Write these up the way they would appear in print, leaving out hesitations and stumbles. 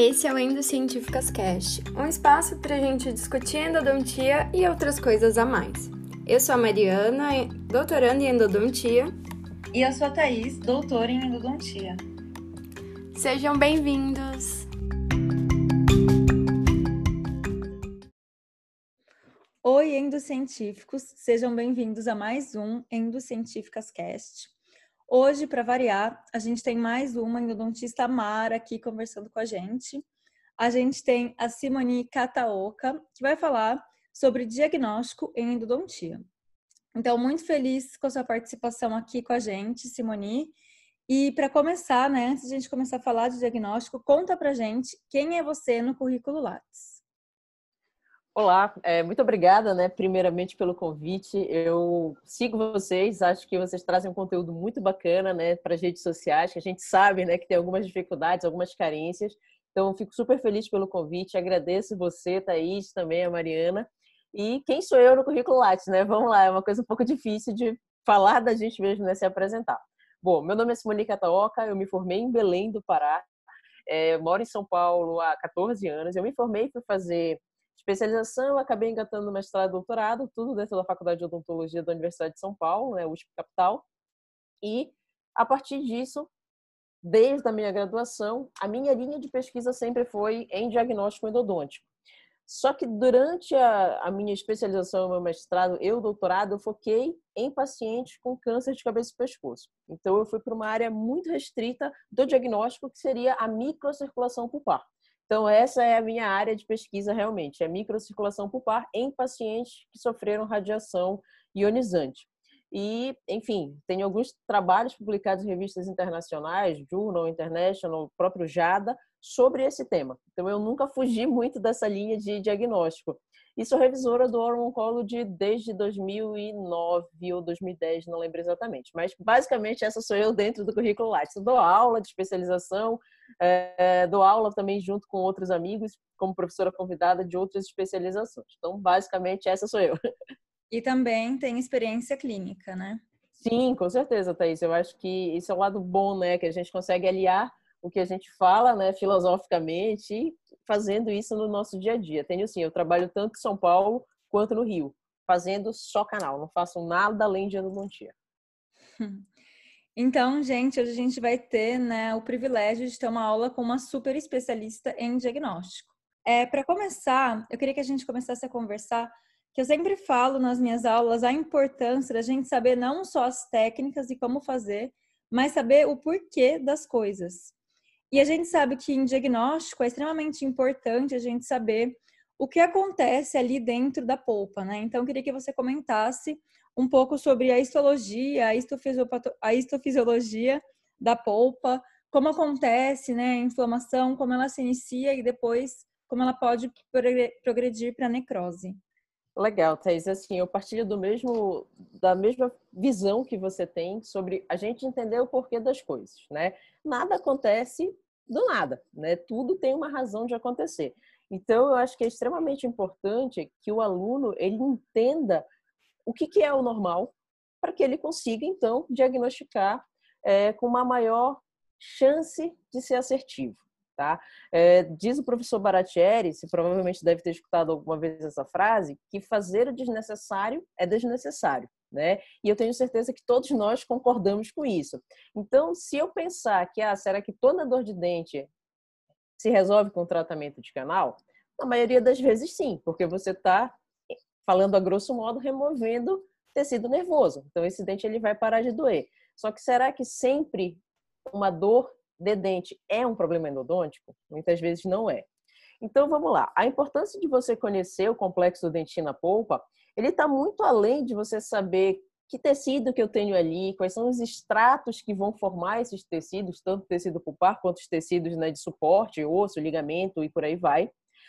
Esse é o Endocientíficas Cast, um espaço para a gente discutir endodontia e outras coisas a mais. Eu sou a Mariana, doutoranda em endodontia. E eu sou a Thaís, doutora em endodontia. Sejam bem-vindos! Oi, endocientíficos! Sejam bem-vindos a mais um Endocientíficas Cast. Hoje, para variar, a gente tem mais uma endodontista Mara aqui conversando com a gente. A gente tem a Simone Kataoka, que vai falar sobre diagnóstico em endodontia. Então, muito feliz com a sua participação aqui com a gente, Simone. E para começar, antes de a gente começar a falar de diagnóstico, conta pra gente quem é você no currículo Lattes. Olá, muito obrigada, primeiramente pelo convite. Eu sigo vocês, acho que vocês trazem um conteúdo muito bacana, para as redes sociais, que a gente sabe, que tem algumas dificuldades, algumas carências. Então, fico super feliz pelo convite, agradeço você, Thaís, também a Mariana. E quem sou eu no currículo Lattes, Vamos lá, é uma coisa um pouco difícil de falar da gente mesmo, se apresentar. Bom, meu nome é Simone Kataoka, eu me formei em Belém do Pará, moro em São Paulo há 14 anos. Eu me formei para fazer especialização, acabei engatando mestrado e doutorado, tudo dentro da Faculdade de Odontologia da Universidade de São Paulo, USP Capital. E, a partir disso, desde a minha graduação, a minha linha de pesquisa sempre foi em diagnóstico endodôntico. Só que durante a minha especialização, meu mestrado e o doutorado, eu foquei em pacientes com câncer de cabeça e pescoço. Então, eu fui para uma área muito restrita do diagnóstico, que seria a microcirculação pulpar. Então, essa é a minha área de pesquisa realmente, é microcirculação pulpar em pacientes que sofreram radiação ionizante. E, enfim, tem alguns trabalhos publicados em revistas internacionais, Journal International, o próprio JADA, sobre esse tema. Então, eu nunca fugi muito dessa linha de diagnóstico. E sou revisora do Oral Oncology desde 2009 ou 2010, não lembro exatamente. Mas, basicamente, essa sou eu dentro do currículo Lattes. Eu dou aula de especialização, dou aula também junto com outros amigos, como professora convidada de outras especializações. Então, basicamente, essa sou eu. E também tem experiência clínica, Sim, com certeza, Thaís. Eu acho que isso é o lado bom, que a gente consegue aliar o que a gente fala, filosoficamente, e fazendo isso no nosso dia a dia. Tenho sim, eu trabalho tanto em São Paulo quanto no Rio, fazendo só canal, não faço nada além de endodontia. Então, gente, hoje a gente vai ter, o privilégio de ter uma aula com uma super especialista em diagnóstico. Para começar, eu queria que a gente começasse a conversar, que eu sempre falo nas minhas aulas a importância da gente saber não só as técnicas e como fazer, mas saber o porquê das coisas. E a gente sabe que em diagnóstico é extremamente importante a gente saber o que acontece ali dentro da polpa, Então, eu queria que você comentasse um pouco sobre a histologia, a histofisiologia da polpa, como acontece, a inflamação, como ela se inicia e depois como ela pode progredir para a necrose. Legal, Thaís. Assim, eu partilho da mesma visão que você tem sobre a gente entender o porquê das coisas, Nada acontece do nada, Tudo tem uma razão de acontecer. Então, eu acho que é extremamente importante que o aluno ele entenda o que é o normal para que ele consiga, então, diagnosticar com uma maior chance de ser assertivo. Tá? Diz o professor Baratieri, você provavelmente deve ter escutado alguma vez essa frase, que fazer o desnecessário é desnecessário. E eu tenho certeza que todos nós concordamos com isso. Então, se eu pensar que, será que toda dor de dente se resolve com tratamento de canal? Na maioria das vezes, sim, porque você está, falando a grosso modo, removendo tecido nervoso. Então, esse dente ele vai parar de doer. Só que será que sempre uma dor de dente é um problema endodôntico? Muitas vezes não é. Então, vamos lá. A importância de você conhecer o complexo dentina-polpa, ele está muito além de você saber que tecido que eu tenho ali, quais são os estratos que vão formar esses tecidos, tanto tecido pulpar quanto os tecidos de suporte, osso, ligamento e por aí vai.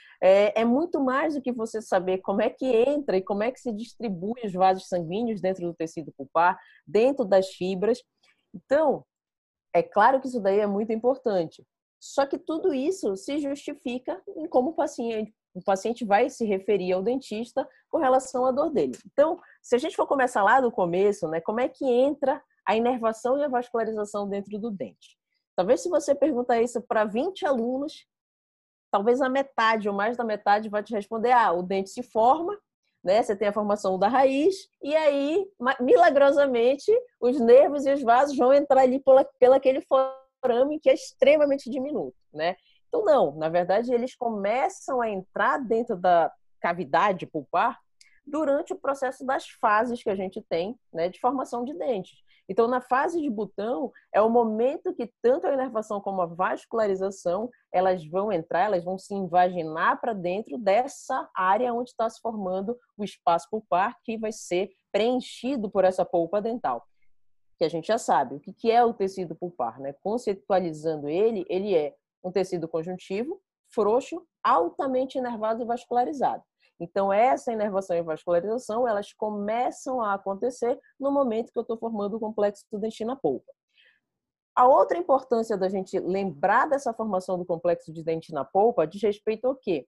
É muito mais do que você saber como é que entra e como é que se distribui os vasos sanguíneos dentro do tecido pulpar, dentro das fibras. Então, é claro que isso daí é muito importante. Só que tudo isso se justifica em como o paciente vai se referir ao dentista com relação à dor dele. Então, se a gente for começar lá do começo, como é que entra a inervação e a vascularização dentro do dente? Talvez se você perguntar isso para 20 alunos, talvez a metade ou mais da metade vai te responder, o dente se forma, né? Você tem a formação da raiz, e aí, milagrosamente, os nervos e os vasos vão entrar ali pelo aquele forame que é extremamente diminuto, né? Então, não, na verdade, eles começam a entrar dentro da cavidade pulpar durante o processo das fases que a gente tem, né, de formação de dentes. Então, na fase de botão, é o momento que tanto a inervação como a vascularização, elas vão entrar, elas vão se invaginar para dentro dessa área onde está se formando o espaço pulpar, que vai ser preenchido por essa polpa dental. Que a gente já sabe. O que é o tecido pulpar, né? Conceitualizando ele, ele é um tecido conjuntivo, frouxo, altamente inervado e vascularizado. Então, essa inervação e vascularização, elas começam a acontecer no momento que eu estou formando o complexo dentino na polpa. A outra importância da gente lembrar dessa formação do complexo de dente na polpa diz respeito ao quê?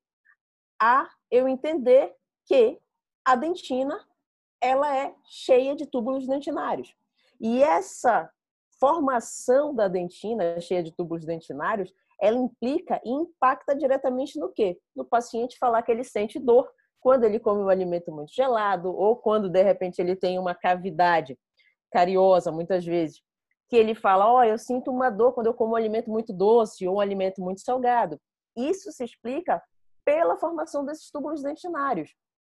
A eu entender que a dentina, ela é cheia de túbulos dentinários. E essa formação da dentina, cheia de túbulos dentinários, ela implica e impacta diretamente no quê? No paciente falar que ele sente dor quando ele come um alimento muito gelado ou quando, de repente, ele tem uma cavidade cariosa, muitas vezes, que ele fala, eu sinto uma dor quando eu como um alimento muito doce ou um alimento muito salgado. Isso se explica pela formação desses túbulos dentinários.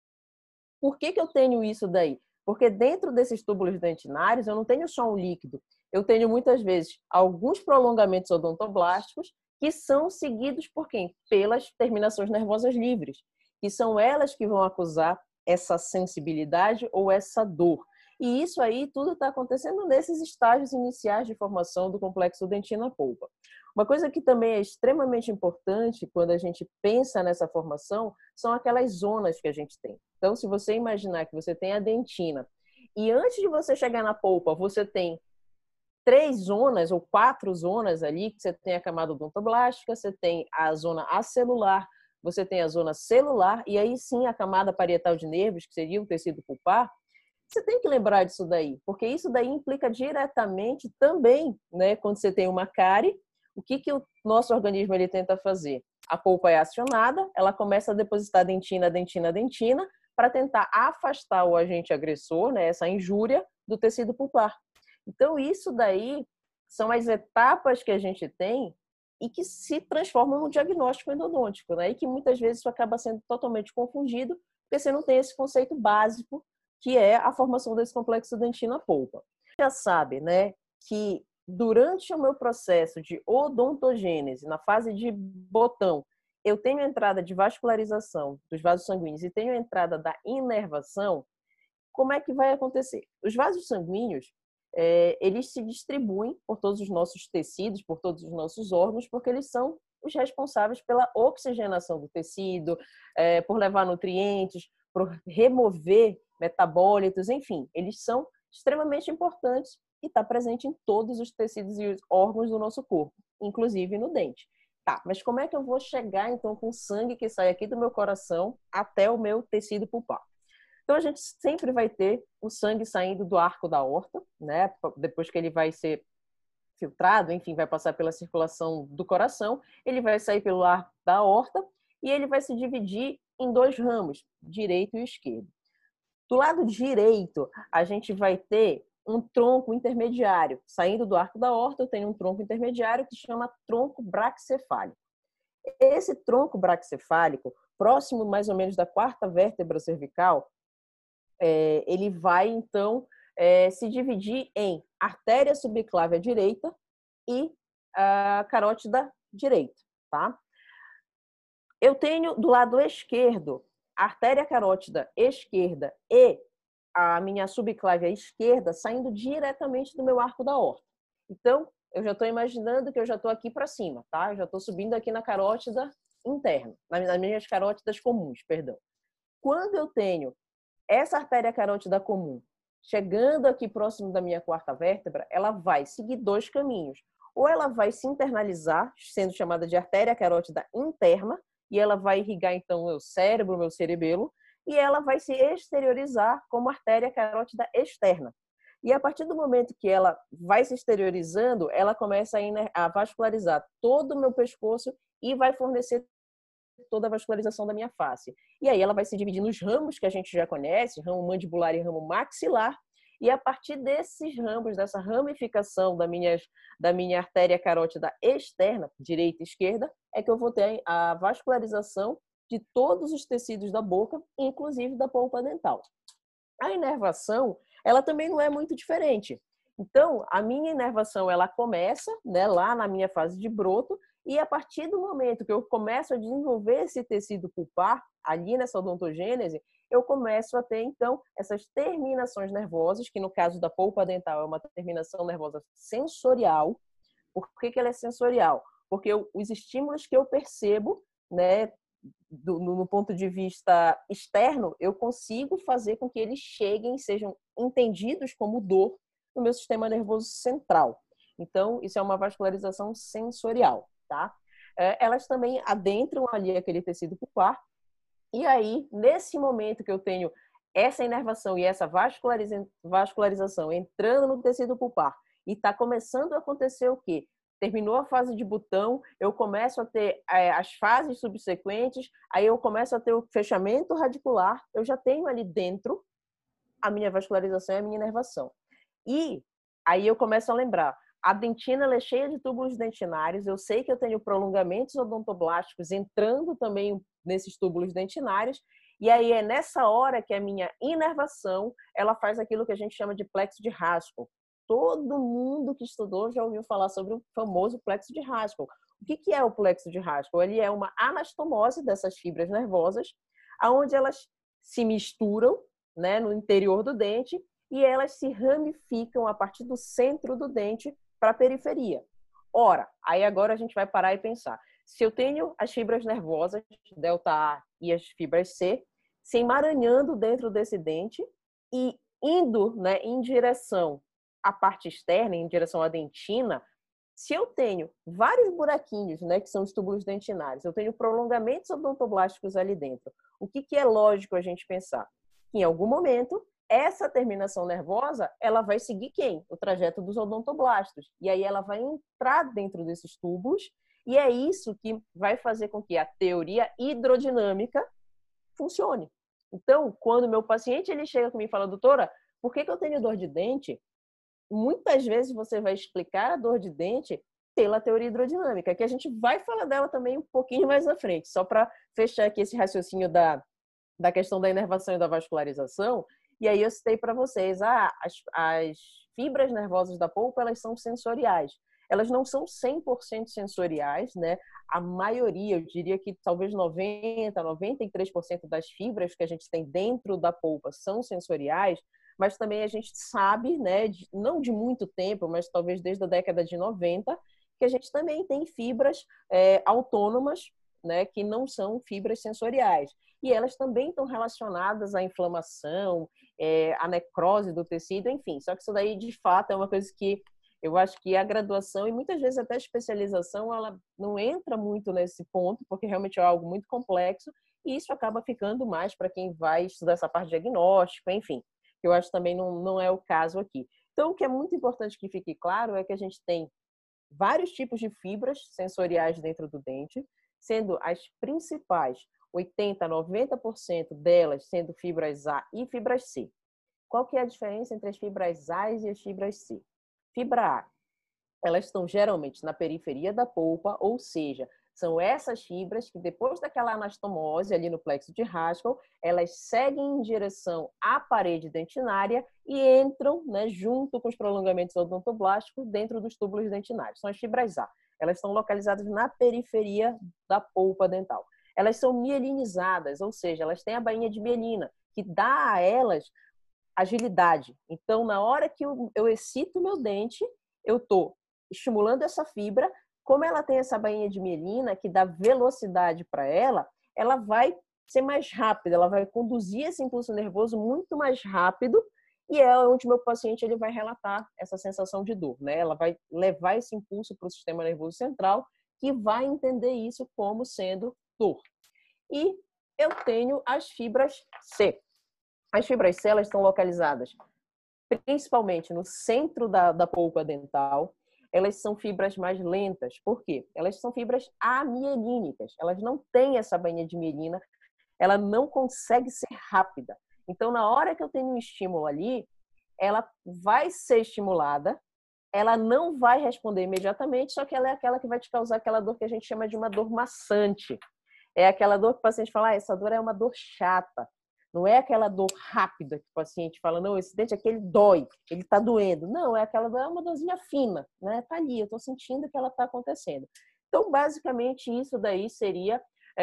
Por que eu tenho isso daí? Porque dentro desses túbulos dentinários eu não tenho só um líquido. Eu tenho muitas vezes alguns prolongamentos odontoblásticos que são seguidos por quem? Pelas terminações nervosas livres, que são elas que vão acusar essa sensibilidade ou essa dor. E isso aí tudo está acontecendo nesses estágios iniciais de formação do complexo dentino na polpa. Uma coisa que também é extremamente importante quando a gente pensa nessa formação são aquelas zonas que a gente tem. Então, se você imaginar que você tem a dentina e antes de você chegar na polpa, você tem 3 zonas ou 4 zonas ali, que você tem a camada odontoblástica, você tem a zona acelular, você tem a zona celular e aí sim a camada parietal de nervos, que seria o tecido pulpar. Você tem que lembrar disso daí, porque isso daí implica diretamente também, né, quando você tem uma cárie, o que o nosso organismo ele tenta fazer? A polpa é acionada, ela começa a depositar dentina, para tentar afastar o agente agressor, né, essa injúria, do tecido pulpar. Então, isso daí são as etapas que a gente tem e que se transformam no diagnóstico endodôntico, né? E que muitas vezes isso acaba sendo totalmente confundido, porque você não tem esse conceito básico, que é a formação desse complexo dentino na polpa. Já sabe, né, que durante o meu processo de odontogênese, na fase de botão, eu tenho a entrada de vascularização dos vasos sanguíneos e tenho a entrada da inervação. Como é que vai acontecer? Os vasos sanguíneos, eles se distribuem por todos os nossos tecidos, por todos os nossos órgãos, porque eles são os responsáveis pela oxigenação do tecido, por levar nutrientes, por remover metabólitos, enfim, eles são extremamente importantes e está presente em todos os tecidos e os órgãos do nosso corpo, inclusive no dente. Tá, mas como é que eu vou chegar, então, com o sangue que sai aqui do meu coração até o meu tecido pulpar? Então, a gente sempre vai ter o sangue saindo do arco da aorta, né? Depois que ele vai ser filtrado, enfim, vai passar pela circulação do coração, ele vai sair pelo arco da aorta e ele vai se dividir em 2 ramos, direito e esquerdo. Do lado direito, a gente vai ter um tronco intermediário. Saindo do arco da aorta, eu tenho um tronco intermediário que se chama tronco braquicefálico. Esse tronco braquicefálico, próximo mais ou menos da 4ª vértebra cervical, ele vai, então, se dividir em artéria subclávia direita e a carótida direita, tá? Eu tenho do lado esquerdo a artéria carótida esquerda e a minha subclávia esquerda saindo diretamente do meu arco da aorta. Então, eu já estou imaginando que eu já estou aqui para cima, tá? Eu já estou subindo aqui na carótida interna, nas minhas carótidas comuns, perdão. Quando eu tenho essa artéria carótida comum chegando aqui próximo da minha 4ª vértebra, ela vai seguir 2 caminhos. Ou ela vai se internalizar, sendo chamada de artéria carótida interna, e ela vai irrigar, então, o meu cérebro, o meu cerebelo, e ela vai se exteriorizar como artéria carótida externa. E a partir do momento que ela vai se exteriorizando, ela começa a vascularizar todo o meu pescoço e vai fornecer toda a vascularização da minha face. E aí ela vai se dividir nos ramos que a gente já conhece, ramo mandibular e ramo maxilar, e a partir desses ramos, dessa ramificação da minha artéria carótida externa, direita e esquerda, é que eu vou ter a vascularização de todos os tecidos da boca, inclusive da polpa dental. A inervação, ela também não é muito diferente. Então, a minha inervação, ela começa, né, lá na minha fase de broto, e a partir do momento que eu começo a desenvolver esse tecido pulpar, ali nessa odontogênese, eu começo a ter, então, essas terminações nervosas, que no caso da polpa dental é uma terminação nervosa sensorial. Por que ela é sensorial? Porque os estímulos que eu percebo, né, no ponto de vista externo, eu consigo fazer com que eles cheguem, sejam entendidos como dor no meu sistema nervoso central. Então, isso é uma vascularização sensorial, tá? Elas também adentram ali aquele tecido pulpar. E aí, nesse momento que eu tenho essa inervação e essa vascularização entrando no tecido pulpar e está começando a acontecer o quê? Terminou a fase de botão, eu começo a ter as fases subsequentes, aí eu começo a ter o fechamento radicular, eu já tenho ali dentro a minha vascularização e a minha inervação. E aí eu começo a lembrar, a dentina ela é cheia de túbulos dentinários, eu sei que eu tenho prolongamentos odontoblásticos entrando também nesses túbulos dentinários, e aí é nessa hora que a minha inervação, ela faz aquilo que a gente chama de plexo de Haskell. Todo mundo que estudou já ouviu falar sobre o famoso plexo de Haskell. O que é o plexo de Haskell? Ele é uma anastomose dessas fibras nervosas, onde elas se misturam, né, no interior do dente e elas se ramificam a partir do centro do dente para a periferia. Ora, aí agora a gente vai parar e pensar. Se eu tenho as fibras nervosas, delta A e as fibras C, se emaranhando dentro desse dente e indo, né, em direção à parte externa, em direção à dentina, se eu tenho vários buraquinhos, né, que são os túbulos dentinários, eu tenho prolongamentos odontoblásticos ali dentro, o que é lógico a gente pensar? Que em algum momento, essa terminação nervosa, ela vai seguir quem? O trajeto dos odontoblastos. E aí ela vai entrar dentro desses túbulos e é isso que vai fazer com que a teoria hidrodinâmica funcione. Então, quando o meu paciente ele chega comigo e fala, doutora, por que eu tenho dor de dente? Muitas vezes você vai explicar a dor de dente pela teoria hidrodinâmica, que a gente vai falar dela também um pouquinho mais à frente, só para fechar aqui esse raciocínio da questão da inervação e da vascularização. E aí eu citei para vocês, as fibras nervosas da polpa, elas são sensoriais. Elas não são 100% sensoriais, né? A maioria, eu diria que talvez 90%, 93% das fibras que a gente tem dentro da polpa são sensoriais, mas também a gente sabe, né, não de muito tempo, mas talvez desde a década de 90, que a gente também tem fibras autônomas, né, que não são fibras sensoriais. E elas também estão relacionadas à inflamação, à necrose do tecido, enfim. Só que isso daí, de fato, é uma coisa que eu acho que a graduação e muitas vezes até a especialização, ela não entra muito nesse ponto, porque realmente é algo muito complexo, e isso acaba ficando mais para quem vai estudar essa parte de diagnóstico, enfim. Eu acho que também não é o caso aqui. Então, o que é muito importante que fique claro é que a gente tem vários tipos de fibras sensoriais dentro do dente, sendo as principais, 80%, 90% delas sendo fibras A e fibras C. Qual que é a diferença entre as fibras A e as fibras C? Fibra A, elas estão geralmente na periferia da polpa, ou seja, são essas fibras que depois daquela anastomose ali no plexo de Haskell, elas seguem em direção à parede dentinária e entram, né, junto com os prolongamentos odontoblásticos dentro dos túbulos dentinários. São as fibras A. Elas estão localizadas na periferia da polpa dental. Elas são mielinizadas, ou seja, elas têm a bainha de mielina, que dá a elas agilidade. Então, na hora que eu excito o meu dente, eu estou estimulando essa fibra. Como ela tem essa bainha de mielina que dá velocidade para ela, ela vai ser mais rápida, ela vai conduzir esse impulso nervoso muito mais rápido e é onde meu paciente ele vai relatar essa sensação de dor, né? Ela vai levar esse impulso para o sistema nervoso central que vai entender isso como sendo dor. E eu tenho as fibras C. As fibras C, elas estão localizadas principalmente no centro da polpa dental. elas são fibras mais lentas. Por quê? Elas são fibras amielínicas. Elas não têm essa bainha de mielina, ela não consegue ser rápida. Então, na hora que eu tenho um estímulo ali, ela vai ser estimulada, ela não vai responder imediatamente, só que ela é aquela que vai te causar aquela dor que a gente chama de uma dor maçante. É aquela dor que o paciente fala, essa dor é uma dor chata. Não é aquela dor rápida que o paciente fala, não, esse dente aqui ele dói, ele está doendo. Não, é aquela dor, é uma dorzinha fina, né? Tá ali, eu estou sentindo que ela está acontecendo. Então, basicamente, isso daí seria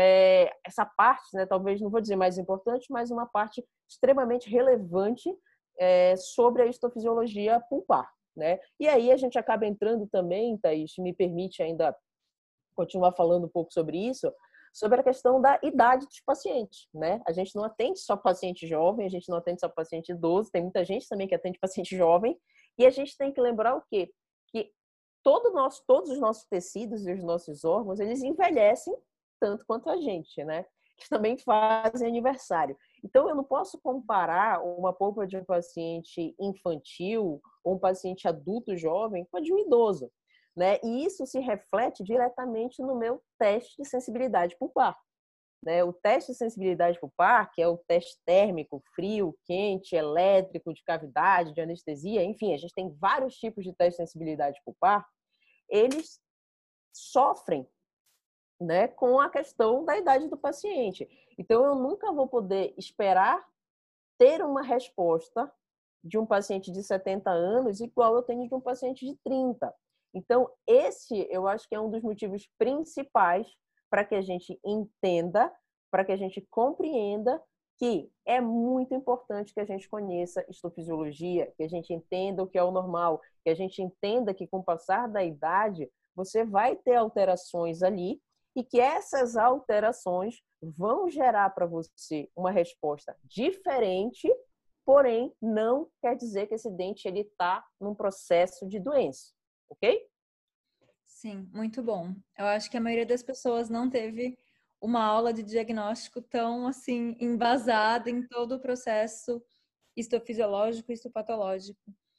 essa parte, né? Talvez, não vou dizer mais importante, mas uma parte extremamente relevante sobre a histofisiologia pulpar, né? E aí a gente acaba entrando também, Thaís, me permite ainda continuar falando um pouco sobre isso, sobre a questão da idade dos pacientes, né? A gente não atende só paciente jovem, a gente não atende só paciente idoso, tem muita gente também que atende paciente jovem, e a gente tem que lembrar o quê? Que todos os nossos tecidos e os nossos órgãos, eles envelhecem tanto quanto a gente, né? Que também fazem aniversário. Então, eu não posso comparar uma polpa de um paciente infantil ou um paciente adulto jovem com a de um idoso, né? E isso se reflete diretamente no meu teste de sensibilidade pulpar, né? O teste de sensibilidade pulpar, que é o teste térmico, frio, quente, elétrico, de cavidade, de anestesia, enfim, a gente tem vários tipos de teste de sensibilidade pulpar, eles sofrem, né, com a questão da idade do paciente. Então, eu nunca vou poder esperar ter uma resposta de um paciente de 70 anos igual eu tenho de um paciente de 30. Então, esse eu acho que é um dos motivos principais para que a gente entenda, para que a gente compreenda que é muito importante que a gente conheça histofisiologia, que a gente entenda o que é o normal, que a gente entenda que com o passar da idade você vai ter alterações ali e que essas alterações vão gerar para você uma resposta diferente, porém não quer dizer que esse dente ele está num processo de doença, ok? Sim, muito bom. Eu acho que a maioria das pessoas não teve uma aula de diagnóstico tão assim embasada em todo o processo histofisiológico e histopatológico.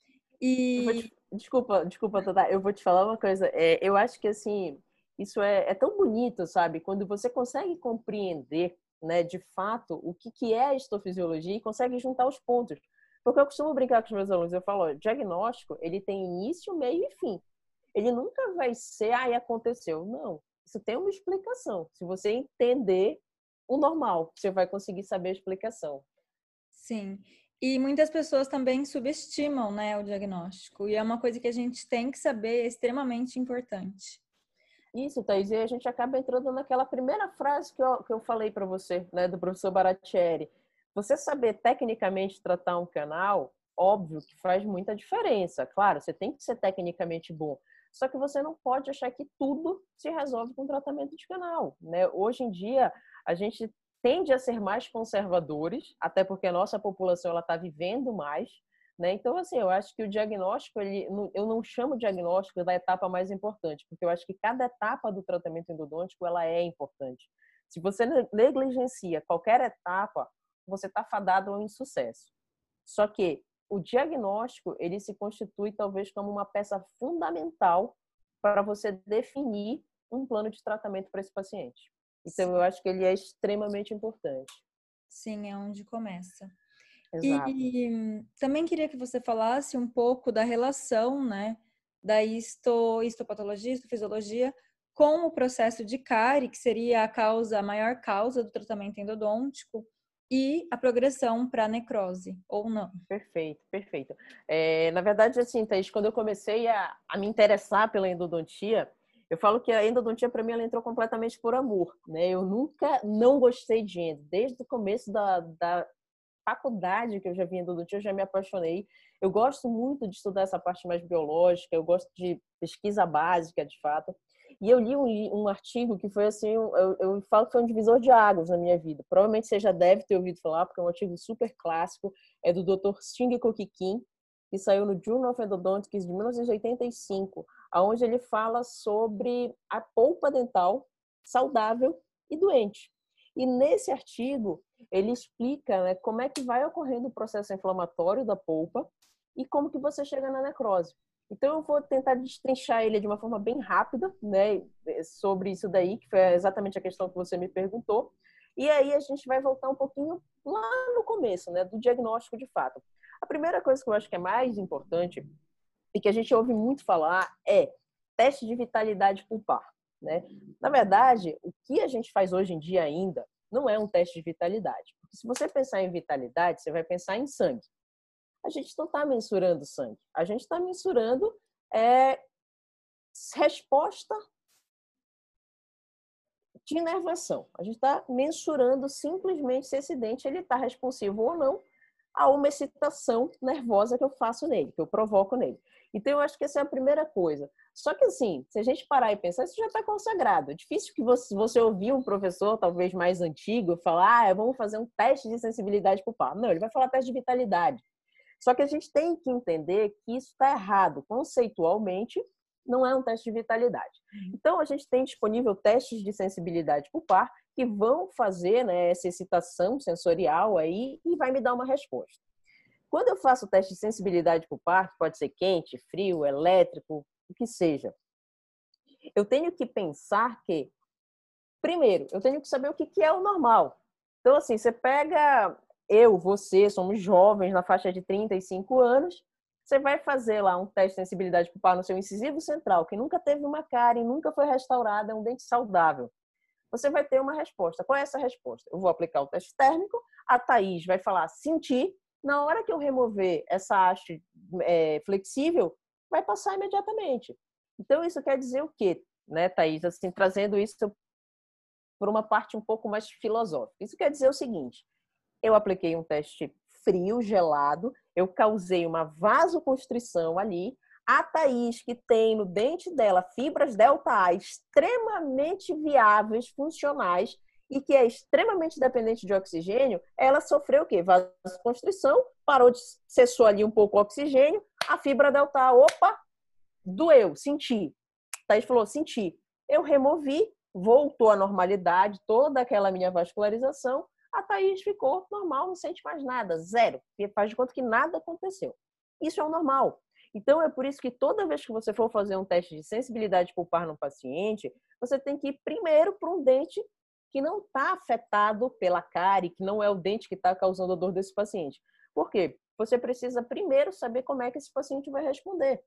Desculpa, Tata, eu vou te falar uma coisa. Eu acho que assim, isso é tão bonito, sabe? Quando você consegue compreender, né, de fato, o que é a histofisiologia e consegue juntar os pontos. Porque eu costumo brincar com os meus alunos, eu falo, ó, diagnóstico, ele tem início, meio e fim. Ele nunca vai ser, aconteceu. Não, isso tem uma explicação. Se você entender o normal, você vai conseguir saber a explicação. Sim. E muitas pessoas também subestimam, né, o diagnóstico. E é uma coisa que a gente tem que saber, é extremamente importante. Isso, Thaís, e a gente acaba entrando naquela primeira frase que eu falei para você, né, do professor Baratieri. Você saber tecnicamente tratar um canal, óbvio que faz muita diferença. Claro, você tem que ser tecnicamente bom. Só que você não pode achar que tudo se resolve com tratamento de canal, né? Hoje em dia, a gente tende a ser mais conservadores, até porque a nossa população ela está vivendo mais, né? Então, assim, eu acho que o diagnóstico, eu não chamo de diagnóstico da etapa mais importante, porque eu acho que cada etapa do tratamento endodôntico ela é importante. Se você negligencia qualquer etapa, você está fadado ao insucesso. Só que o diagnóstico, ele se constitui talvez como uma peça fundamental para você definir um plano de tratamento para esse paciente. Então, Sim. eu acho que ele é extremamente importante. Sim, é onde começa. Exato. E também queria que você falasse um pouco da relação, né, da histopatologia, histofisiologia, com o processo de cárie, que seria a maior causa do tratamento endodôntico, e a progressão para necrose, ou não. Perfeito, perfeito. Na verdade, assim, Thaís, quando eu comecei a me interessar pela endodontia, eu falo que a endodontia, para mim, ela entrou completamente por amor, né? Eu nunca não gostei de endo. Desde o começo da faculdade que eu já vi endodontia, eu já me apaixonei. Eu gosto muito de estudar essa parte mais biológica, eu gosto de pesquisa básica, de fato. E eu li um artigo que foi assim, eu falo que foi um divisor de águas na minha vida. Provavelmente você já deve ter ouvido falar, porque é um artigo super clássico, é do Dr. Shingeki Kim, que saiu no Journal of Endodontics de 1985, onde ele fala sobre a polpa dental saudável e doente. E nesse artigo, ele explica, né, como é que vai ocorrendo o processo inflamatório da polpa e como que você chega na necrose. Então, eu vou tentar destrinchar ele de uma forma bem rápida, né, sobre isso daí, que foi exatamente a questão que você me perguntou. E aí a gente vai voltar um pouquinho lá no começo, né, do diagnóstico de fato. A primeira coisa que eu acho que é mais importante e que a gente ouve muito falar é teste de vitalidade pulpar, né? Na verdade, o que a gente faz hoje em dia ainda não é um teste de vitalidade. Porque se você pensar em vitalidade, você vai pensar em sangue. A gente não está mensurando sangue. A gente está mensurando resposta de inervação. A gente está mensurando simplesmente se esse dente está responsivo ou não a uma excitação nervosa que eu faço nele, que eu provoco nele. Então, eu acho que essa é a primeira coisa. Só que, assim, se a gente parar e pensar, isso já está consagrado. É difícil que você ouvir um professor, talvez mais antigo, falar, vamos fazer um teste de sensibilidade pulpar. Não, ele vai falar teste de vitalidade. Só que a gente tem que entender que isso está errado. Conceitualmente, não é um teste de vitalidade. Então, a gente tem disponível testes de sensibilidade pulpar que vão fazer, né, essa excitação sensorial aí e vai me dar uma resposta. Quando eu faço o teste de sensibilidade pulpar, que pode ser quente, frio, elétrico, o que seja, eu tenho que pensar que, primeiro, eu tenho que saber o que é o normal. Então, assim, você pega você, somos jovens na faixa de 35 anos, você vai fazer lá um teste de sensibilidade pulpar no seu incisivo central, que nunca teve uma cárie, nunca foi restaurada, é um dente saudável. Você vai ter uma resposta. Qual é essa resposta? Eu vou aplicar o teste térmico, a Thaís vai falar sentir. Na hora que eu remover essa haste flexível, vai passar imediatamente. Então, isso quer dizer o quê, né, Thaís? Assim, trazendo isso por uma parte um pouco mais filosófica. Isso quer dizer o seguinte: eu apliquei um teste frio, gelado, eu causei uma vasoconstrição ali. A Thaís, que tem no dente dela fibras delta A extremamente viáveis, funcionais, e que é extremamente dependente de oxigênio, ela sofreu o quê? Vasoconstrição, parou de cessou ali um pouco o oxigênio, a fibra delta A, opa, doeu, senti. A Thaís falou, senti. Eu removi, voltou à normalidade, toda aquela minha vascularização, a Thaís ficou normal, não sente mais nada, zero. Faz de conta que nada aconteceu. Isso é o normal. Então, é por isso que toda vez que você for fazer um teste de sensibilidade pulpar no paciente, você tem que ir primeiro para um dente que não está afetado pela cárie, que não é o dente que está causando a dor desse paciente. Por quê? Você precisa primeiro saber como é que esse paciente vai responder.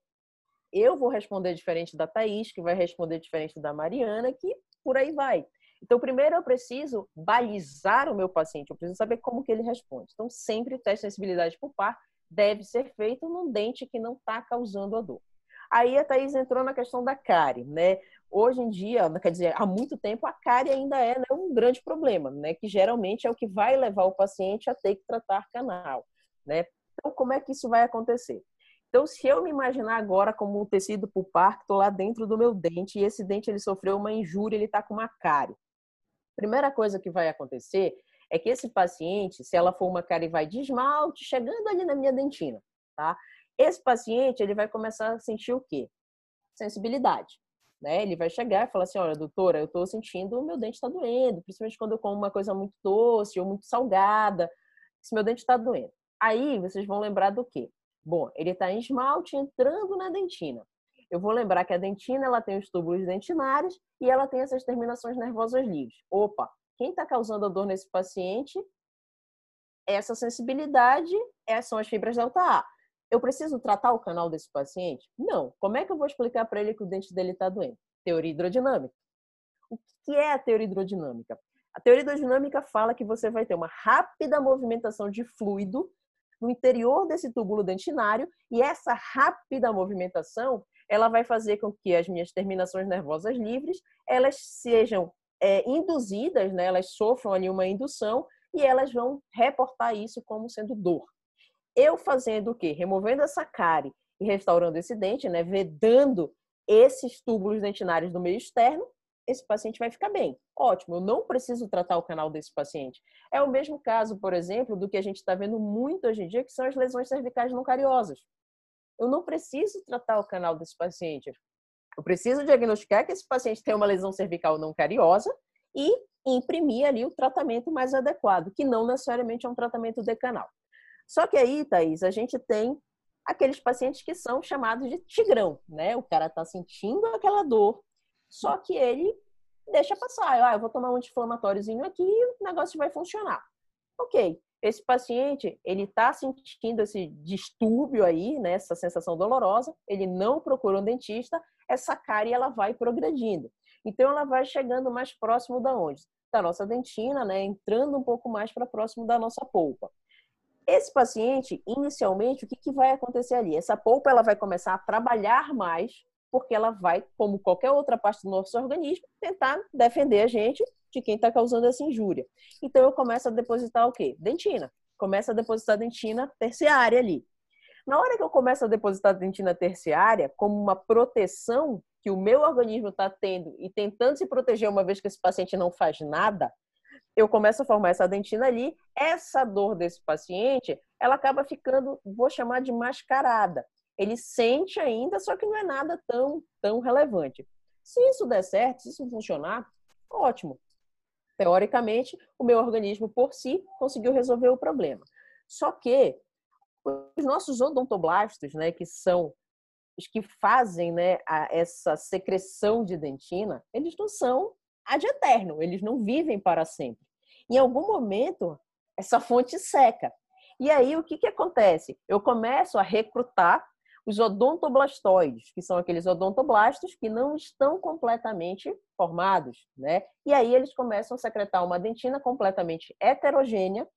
Eu vou responder diferente da Thaís, que vai responder diferente da Mariana, que por aí vai. Então, primeiro eu preciso balizar o meu paciente, eu preciso saber como que ele responde. Então, sempre o teste de sensibilidade pulpar deve ser feito num dente que não está causando a dor. Aí a Thaís entrou na questão da cárie, né? Hoje em dia, quer dizer, há muito tempo, a cárie ainda é, né, um grande problema, né? Que geralmente é o que vai levar o paciente a ter que tratar canal, né? Então, como é que isso vai acontecer? Então, se eu me imaginar agora como um tecido pulpar, que estou lá dentro do meu dente, e esse dente ele sofreu uma injúria, ele está com uma cárie. Primeira coisa que vai acontecer é que esse paciente, se ela for uma cárie vai de esmalte, chegando ali na minha dentina, tá? Esse paciente, ele vai começar a sentir o quê? Sensibilidade, né? Ele vai chegar e falar assim, olha, doutora, eu tô sentindo o meu dente está doendo, principalmente quando eu como uma coisa muito doce ou muito salgada, esse meu dente está doendo. Aí, vocês vão lembrar do quê? Bom, ele está em esmalte entrando na dentina. Eu vou lembrar que a dentina ela tem os túbulos dentinários e ela tem essas terminações nervosas livres. Opa, quem está causando a dor nesse paciente? Essa sensibilidade são as fibras delta A. Eu preciso tratar o canal desse paciente? Não. Como é que eu vou explicar para ele que o dente dele está doendo? Teoria hidrodinâmica. O que é a teoria hidrodinâmica? A teoria hidrodinâmica fala que você vai ter uma rápida movimentação de fluido no interior desse túbulo dentinário e essa rápida movimentação ela vai fazer com que as minhas terminações nervosas livres elas sejam induzidas, né? Elas sofram ali uma indução e elas vão reportar isso como sendo dor. Eu fazendo o quê? Removendo essa cárie e restaurando esse dente, né? Vedando esses túbulos dentinários do meio externo, esse paciente vai ficar bem. Ótimo, eu não preciso tratar o canal desse paciente. É o mesmo caso, por exemplo, do que a gente está vendo muito hoje em dia, que são as lesões cervicais não cariosas. Eu não preciso tratar o canal desse paciente. Eu preciso diagnosticar que esse paciente tem uma lesão cervical não cariosa e imprimir ali o tratamento mais adequado, que não necessariamente é um tratamento decanal. Só que aí, Thaís, a gente tem aqueles pacientes que são chamados de tigrão, né? O cara está sentindo aquela dor, só que ele deixa passar. Eu vou tomar um anti-inflamatóriozinho aqui e o negócio vai funcionar. Ok, esse paciente, ele está sentindo esse distúrbio aí, né? Essa sensação dolorosa, ele não procura um dentista, essa cárie ela vai progredindo. Então, ela vai chegando mais próximo da onde? Da nossa dentina, né? Entrando um pouco mais para próximo da nossa polpa. Esse paciente, inicialmente, o que vai acontecer ali? Essa polpa ela vai começar a trabalhar mais, porque ela vai, como qualquer outra parte do nosso organismo, tentar defender a gente de quem está causando essa injúria. Então, eu começo a depositar o quê? Dentina. Começo a depositar dentina terciária ali. Na hora que eu começo a depositar dentina terciária, como uma proteção que o meu organismo está tendo e tentando se proteger uma vez que esse paciente não faz nada, eu começo a formar essa dentina ali, essa dor desse paciente, ela acaba ficando, vou chamar de mascarada. Ele sente ainda, só que não é nada tão relevante. Se isso der certo, se isso funcionar, ótimo. Teoricamente, o meu organismo por si conseguiu resolver o problema. Só que os nossos odontoblastos, né, que são os que fazem, né, essa secreção de dentina, eles não são ad eterno, eles não vivem para sempre. Em algum momento, essa fonte seca. E aí, o que acontece? Eu começo a recrutar os odontoblastoides, que são aqueles odontoblastos que não estão completamente formados, né? E aí, eles começam a secretar uma dentina completamente heterogênea,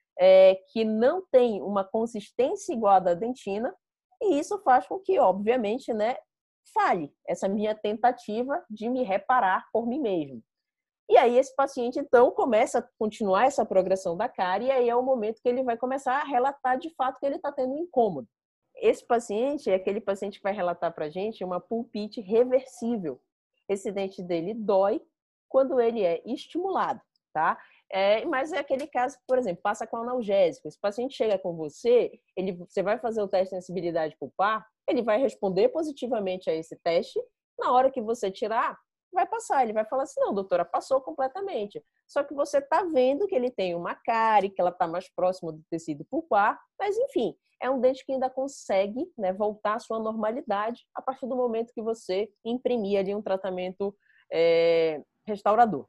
que não tem uma consistência igual à da dentina, e isso faz com que, obviamente, né, falhe essa minha tentativa de me reparar por mim mesmo. E aí esse paciente, então, começa a continuar essa progressão da cárie, e aí é o momento que ele vai começar a relatar de fato que ele está tendo um incômodo. Esse paciente é aquele paciente que vai relatar para a gente uma pulpite reversível. Esse dente dele dói quando ele é estimulado, tá? Mas é aquele caso, por exemplo, passa com analgésico. Esse paciente chega com você, você vai fazer o teste de sensibilidade pulpar, ele vai responder positivamente a esse teste. Na hora que você tirar, vai passar. Ele vai falar assim, não, doutora, passou completamente. Só que você está vendo que ele tem uma cárie, que ela está mais próxima do tecido pulpar, mas enfim, é um dente que ainda consegue, né, voltar à sua normalidade a partir do momento que você imprimir ali um tratamento restaurador.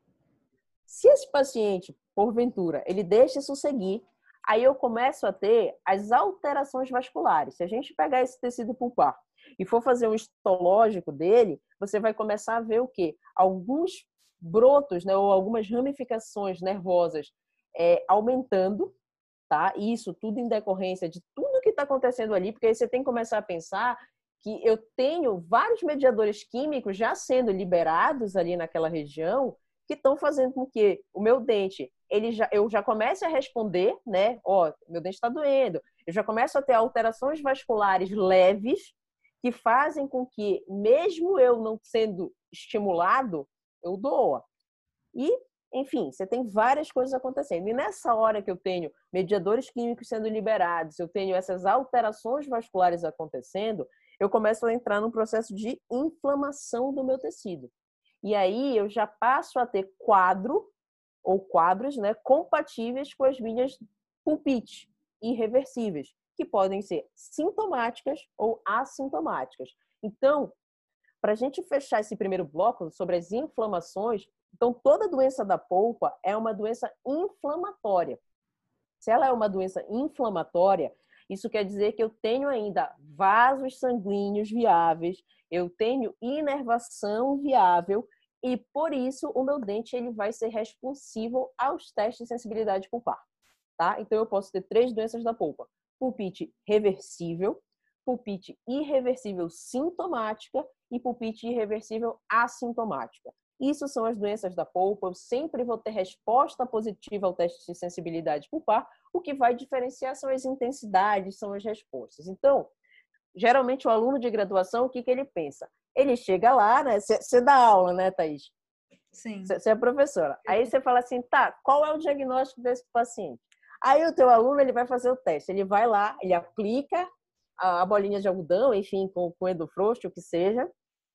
Se esse paciente, porventura, ele deixa isso seguir, aí eu começo a ter as alterações vasculares. Se a gente pegar esse tecido pulpar e for fazer um histológico dele, você vai começar a ver o quê? Alguns brotos, né, ou algumas ramificações nervosas aumentando, tá? Isso tudo em decorrência de tudo que está acontecendo ali, porque aí você tem que começar a pensar que eu tenho vários mediadores químicos já sendo liberados ali naquela região, que estão fazendo com que o meu dente, eu já comece a responder, né? Meu dente está doendo. Eu já começo a ter alterações vasculares leves que fazem com que, mesmo eu não sendo estimulado, eu doa. E, enfim, você tem várias coisas acontecendo. E nessa hora que eu tenho mediadores químicos sendo liberados, eu tenho essas alterações vasculares acontecendo, eu começo a entrar num processo de inflamação do meu tecido. E aí eu já passo a ter quadro ou quadros, né, compatíveis com as minhas pulpites irreversíveis, que podem ser sintomáticas ou assintomáticas. Então, para a gente fechar esse primeiro bloco sobre as inflamações, então toda doença da polpa é uma doença inflamatória. Se ela é uma doença inflamatória, isso quer dizer que eu tenho ainda vasos sanguíneos viáveis, eu tenho inervação viável e, por isso, o meu dente ele vai ser responsivo aos testes de sensibilidade pulpar. Tá? Então, eu posso ter 3 doenças da polpa. Pulpite reversível, pulpite irreversível sintomática e pulpite irreversível assintomática. Isso são as doenças da polpa. Eu sempre vou ter resposta positiva ao teste de sensibilidade pulpar. O que vai diferenciar são as intensidades, são as respostas. Então, geralmente o aluno de graduação, o que ele pensa? Ele chega lá, né? Você dá aula, né, Thaís? Sim. Você é professora. Aí você fala assim, tá, qual é o diagnóstico desse paciente? Aí o teu aluno, ele vai fazer o teste. Ele vai lá, ele aplica a bolinha de algodão, enfim, com endofrost, o que seja,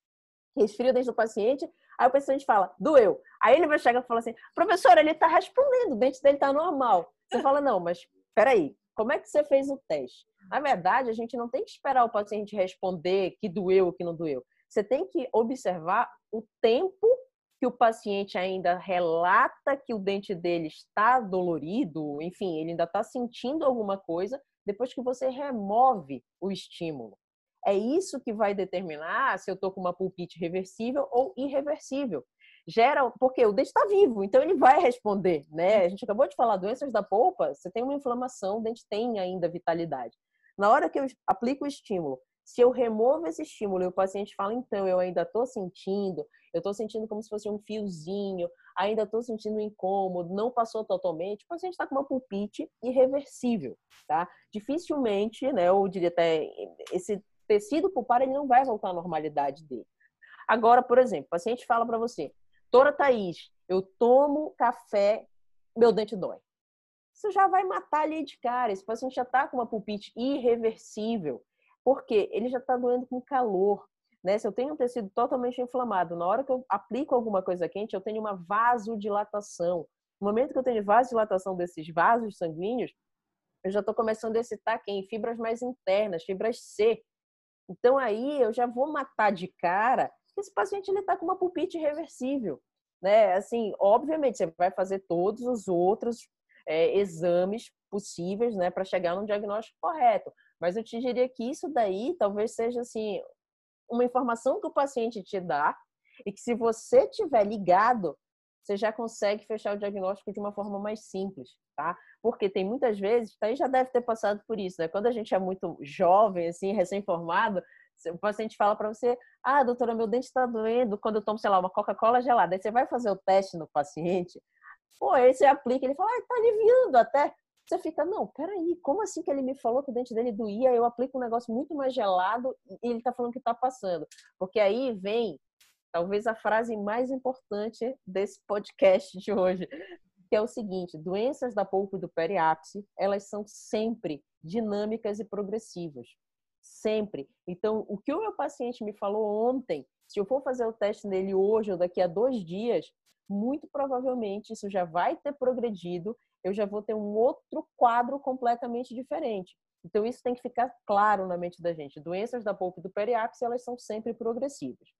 resfria dentro do paciente. Aí o paciente fala, doeu. Aí ele vai chegar e falar assim, professora, ele tá respondendo, o dente dele tá normal. Você fala, não, mas peraí, como é que você fez o teste? Na verdade, a gente não tem que esperar o paciente responder que doeu ou que não doeu. Você tem que observar o tempo que o paciente ainda relata que o dente dele está dolorido, enfim, ele ainda está sentindo alguma coisa, depois que você remove o estímulo. É isso que vai determinar se eu estou com uma pulpite reversível ou irreversível. Porque o dente está vivo, então ele vai responder, né? A gente acabou de falar, doenças da polpa, você tem uma inflamação, o dente tem ainda vitalidade. Na hora que eu aplico o estímulo, se eu removo esse estímulo e o paciente fala, então, eu ainda estou sentindo, eu estou sentindo como se fosse um fiozinho, ainda estou sentindo incômodo, não passou totalmente, o paciente está com uma pulpite irreversível, tá? Dificilmente, né, eu diria até, esse tecido pulpar, ele não vai voltar à normalidade dele. Agora, por exemplo, o paciente fala para você, doutora Thaís, eu tomo café, meu dente dói. Isso já vai matar ali de cara. Esse paciente já está com uma pulpite irreversível. Por quê? Ele já está doendo com calor. Né? Se eu tenho um tecido totalmente inflamado, na hora que eu aplico alguma coisa quente, eu tenho uma vasodilatação. No momento que eu tenho vasodilatação desses vasos sanguíneos, eu já estou começando a excitar quem? Fibras mais internas, fibras C. Então aí eu já vou matar de cara que esse paciente está com uma pulpite irreversível. Né? Assim, obviamente, você vai fazer todos os outros exames possíveis, né, para chegar num diagnóstico correto. Mas eu te diria que isso daí talvez seja assim, uma informação que o paciente te dá e que se você tiver ligado, você já consegue fechar o diagnóstico de uma forma mais simples, tá? Porque tem muitas vezes, aí já deve ter passado por isso, né? Quando a gente é muito jovem, assim, recém-formado, o paciente fala para você, doutora, meu dente está doendo quando eu tomo, sei lá, uma Coca-Cola gelada. Aí você vai fazer o teste no paciente, pô, aí você aplica, ele fala, tá aliviando até. Você fica, não, peraí, como assim que ele me falou que o dente dele doía? Eu aplico um negócio muito mais gelado e ele tá falando que tá passando. Porque aí vem, talvez, a frase mais importante desse podcast de hoje, que é o seguinte, doenças da polpa e do periápice, elas são sempre dinâmicas e progressivas. Sempre. Então, o que o meu paciente me falou ontem, se eu for fazer o teste nele hoje ou daqui a 2 dias, muito provavelmente isso já vai ter progredido, eu já vou ter um outro quadro completamente diferente. Então, isso tem que ficar claro na mente da gente. Doenças da polpa e do periápice, elas são sempre progressivas.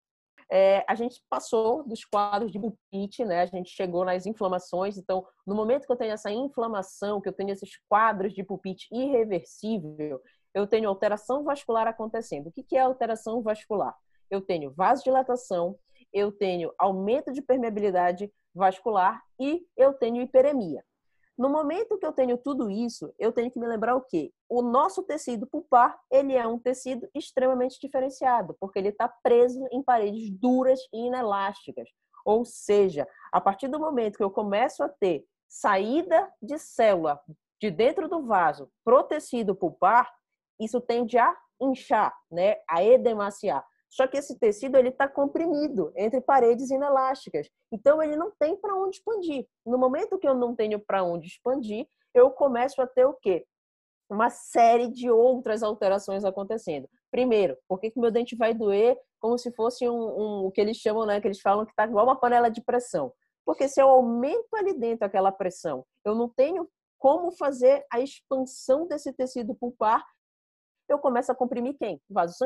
A gente passou dos quadros de pulpite, né? A gente chegou nas inflamações. Então, no momento que eu tenho essa inflamação, que eu tenho esses quadros de pulpite irreversível, eu tenho alteração vascular acontecendo. O que é alteração vascular? Eu tenho vasodilatação, eu tenho aumento de permeabilidade vascular e eu tenho hiperemia. No momento que eu tenho tudo isso, eu tenho que me lembrar o quê? O nosso tecido pulpar, ele é um tecido extremamente diferenciado, porque ele está preso em paredes duras e inelásticas. Ou seja, a partir do momento que eu começo a ter saída de célula de dentro do vaso pro tecido pulpar, isso tende a inchar, né? A edemaciar. Só que esse tecido ele está comprimido entre paredes inelásticas. Então, ele não tem para onde expandir. No momento que eu não tenho para onde expandir, eu começo a ter o quê? Uma série de outras alterações acontecendo. Primeiro, por que meu dente vai doer como se fosse o que eles chamam, né? Que eles falam que está igual uma panela de pressão. Porque se eu aumento ali dentro aquela pressão, eu não tenho como fazer a expansão desse tecido pulpar, eu começo a comprimir quem?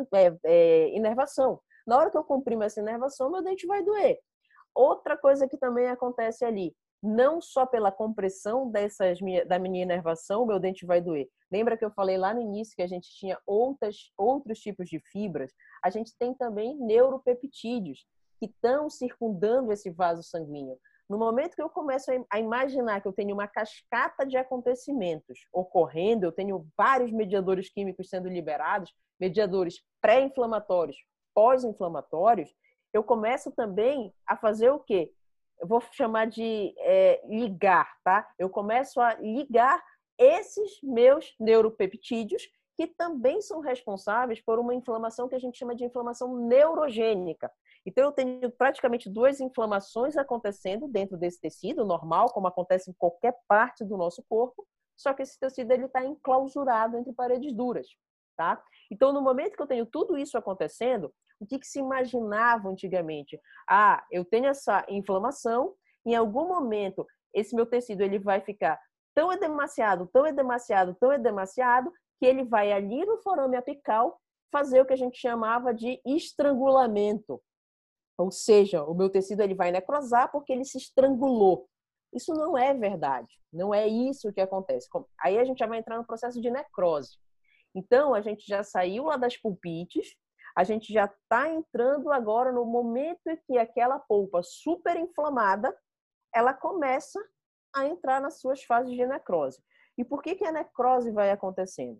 Inervação. Na hora que eu comprimo essa inervação, meu dente vai doer. Outra coisa que também acontece ali, não só pela compressão da minha inervação, meu dente vai doer. Lembra que eu falei lá no início que a gente tinha outros tipos de fibras? A gente tem também neuropeptídeos que estão circundando esse vaso sanguíneo. No momento que eu começo a imaginar que eu tenho uma cascata de acontecimentos ocorrendo, eu tenho vários mediadores químicos sendo liberados, mediadores pré-inflamatórios, pós-inflamatórios, eu começo também a fazer o quê? Eu vou chamar de ligar, tá? Eu começo a ligar esses meus neuropeptídeos que também são responsáveis por uma inflamação que a gente chama de inflamação neurogênica. Então, eu tenho praticamente 2 inflamações acontecendo dentro desse tecido, normal, como acontece em qualquer parte do nosso corpo, só que esse tecido está enclausurado entre paredes duras, tá? Então, no momento que eu tenho tudo isso acontecendo, o que se imaginava antigamente? Eu tenho essa inflamação, em algum momento, esse meu tecido ele vai ficar tão edemaciado, tão edemaciado, tão edemaciado, que ele vai ali no forame apical fazer o que a gente chamava de estrangulamento. Ou seja, o meu tecido ele vai necrosar porque ele se estrangulou. Isso não é verdade. Não é isso que acontece. Aí a gente já vai entrar no processo de necrose. Então, a gente já saiu lá das pulpites, a gente já está entrando agora no momento em que aquela polpa super inflamada, ela começa a entrar nas suas fases de necrose. E por que a necrose vai acontecendo?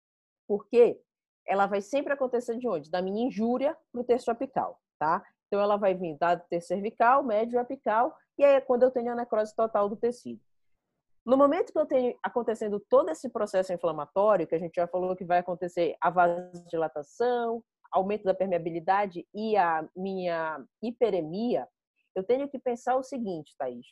Porque ela vai sempre acontecer de onde? Da minha injúria para o terço apical, tá? Então, ela vai vir da terço cervical, médio e apical, e aí é quando eu tenho a necrose total do tecido. No momento que eu tenho acontecendo todo esse processo inflamatório, que a gente já falou que vai acontecer a vasodilatação, aumento da permeabilidade e a minha hiperemia, eu tenho que pensar o seguinte, Thaís.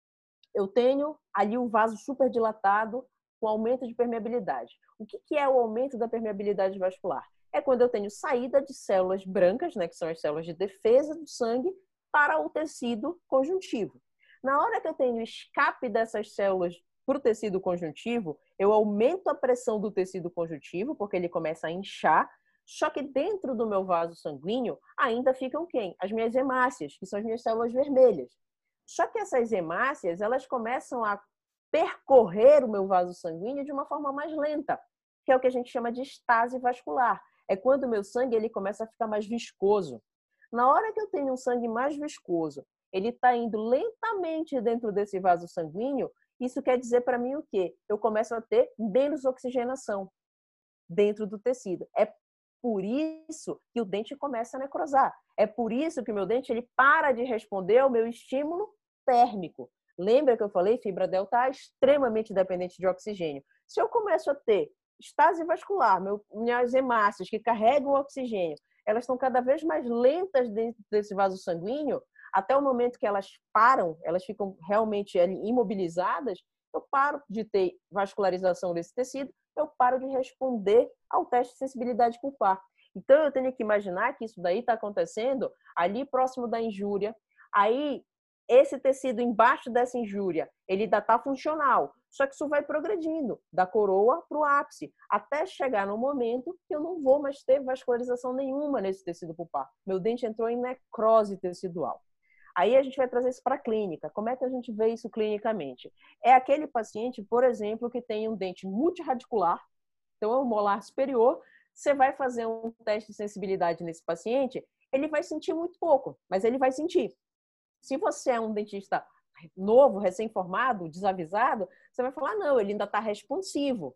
Eu tenho ali o vaso superdilatado com aumento de permeabilidade. O que é o aumento da permeabilidade vascular? É quando eu tenho saída de células brancas, né, que são as células de defesa do sangue, para o tecido conjuntivo. Na hora que eu tenho escape dessas células para o tecido conjuntivo, eu aumento a pressão do tecido conjuntivo, porque ele começa a inchar, só que dentro do meu vaso sanguíneo ainda ficam quem? As minhas hemácias, que são as minhas células vermelhas. Só que essas hemácias, elas começam a percorrer o meu vaso sanguíneo de uma forma mais lenta, que é o que a gente chama de estase vascular. É quando o meu sangue ele começa a ficar mais viscoso. Na hora que eu tenho um sangue mais viscoso, ele está indo lentamente dentro desse vaso sanguíneo, isso quer dizer para mim o quê? Eu começo a ter menos oxigenação dentro do tecido. É por isso que o dente começa a necrosar. É por isso que o meu dente ele para de responder ao meu estímulo térmico. Lembra que eu falei? Fibra delta é extremamente dependente de oxigênio. Se eu começo a ter estase vascular, minhas hemácias que carregam o oxigênio, elas estão cada vez mais lentas dentro desse vaso sanguíneo, até o momento que elas param, elas ficam realmente imobilizadas, eu paro de ter vascularização desse tecido, eu paro de responder ao teste de sensibilidade pulpar. Então, eu tenho que imaginar que isso daí está acontecendo ali próximo da injúria. Aí, esse tecido embaixo dessa injúria, ele ainda está funcional. Só que isso vai progredindo, da coroa para o ápice, até chegar no momento que eu não vou mais ter vascularização nenhuma nesse tecido pulpar. Meu dente entrou em necrose tecidual. Aí a gente vai trazer isso para a clínica. Como é que a gente vê isso clinicamente? É aquele paciente, por exemplo, que tem um dente multiradicular, então é um molar superior, você vai fazer um teste de sensibilidade nesse paciente, ele vai sentir muito pouco, mas ele vai sentir. Se você é um dentista novo, recém-formado, desavisado, você vai falar, não, ele ainda está responsivo.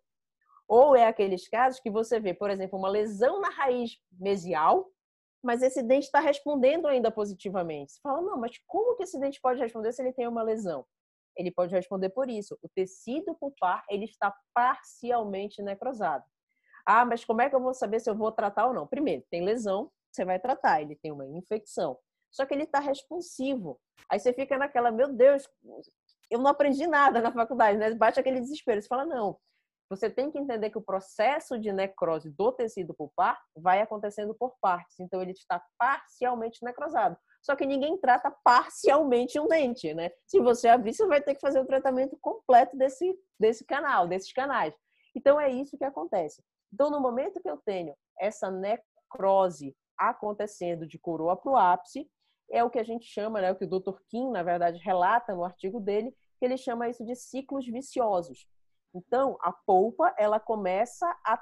Ou é aqueles casos que você vê, por exemplo, uma lesão na raiz mesial, mas esse dente está respondendo ainda positivamente. Você fala, não, mas como que esse dente pode responder se ele tem uma lesão? Ele pode responder por isso. O tecido pulpar, ele está parcialmente necrosado. Ah, mas como é que eu vou saber se eu vou tratar ou não? Primeiro, tem lesão, você vai tratar. Ele tem uma infecção. Só que ele está responsivo. Aí você fica naquela, meu Deus, eu não aprendi nada na faculdade, né? Bate aquele desespero. Você fala, não. Você tem que entender que o processo de necrose do tecido pulpar vai acontecendo por partes. Então, ele está parcialmente necrosado. Só que ninguém trata parcialmente um dente, né? Se você abrir, você vai ter que fazer o tratamento completo desses canais. Então, é isso que acontece. Então, no momento que eu tenho essa necrose acontecendo de coroa para o ápice, é o que a gente chama, né? O que o Dr. Kim, na verdade, relata no artigo dele, que ele chama isso de ciclos viciosos. Então, a polpa, ela começa a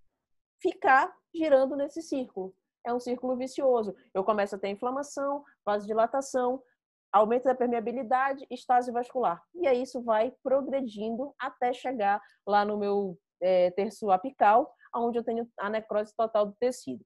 ficar girando nesse círculo. É um círculo vicioso. Eu começo a ter inflamação, vasodilatação, aumento da permeabilidade, estase vascular. E aí isso vai progredindo até chegar lá no meu terço apical, onde eu tenho a necrose total do tecido.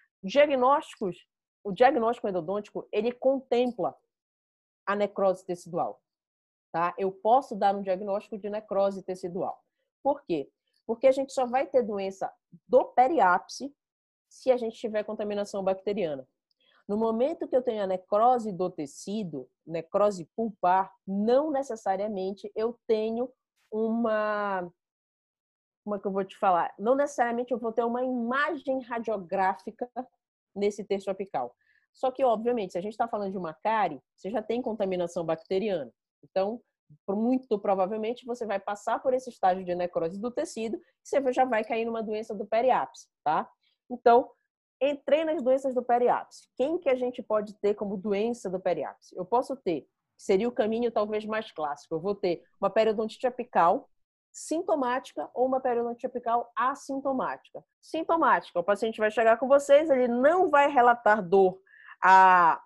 O diagnóstico endodôntico, ele contempla a necrose tecidual. Tá? Eu posso dar um diagnóstico de necrose tecidual. Por quê? Porque a gente só vai ter doença do periápice se a gente tiver contaminação bacteriana. No momento que eu tenho a necrose do tecido, necrose pulpar, não necessariamente eu tenho uma... Como é que eu vou te falar? Não necessariamente eu vou ter uma imagem radiográfica nesse terço apical. Só que, obviamente, se a gente está falando de uma cárie, você já tem contaminação bacteriana. Então, muito provavelmente você vai passar por esse estágio de necrose do tecido, você já vai cair numa doença do periápice, tá? Então, entrei nas doenças do periápice. Quem que a gente pode ter como doença do periápice? Eu posso ter, seria o caminho talvez mais clássico, eu vou ter uma periodontite apical sintomática ou uma periodontite apical assintomática. Sintomática, o paciente vai chegar com vocês, ele não vai relatar dor a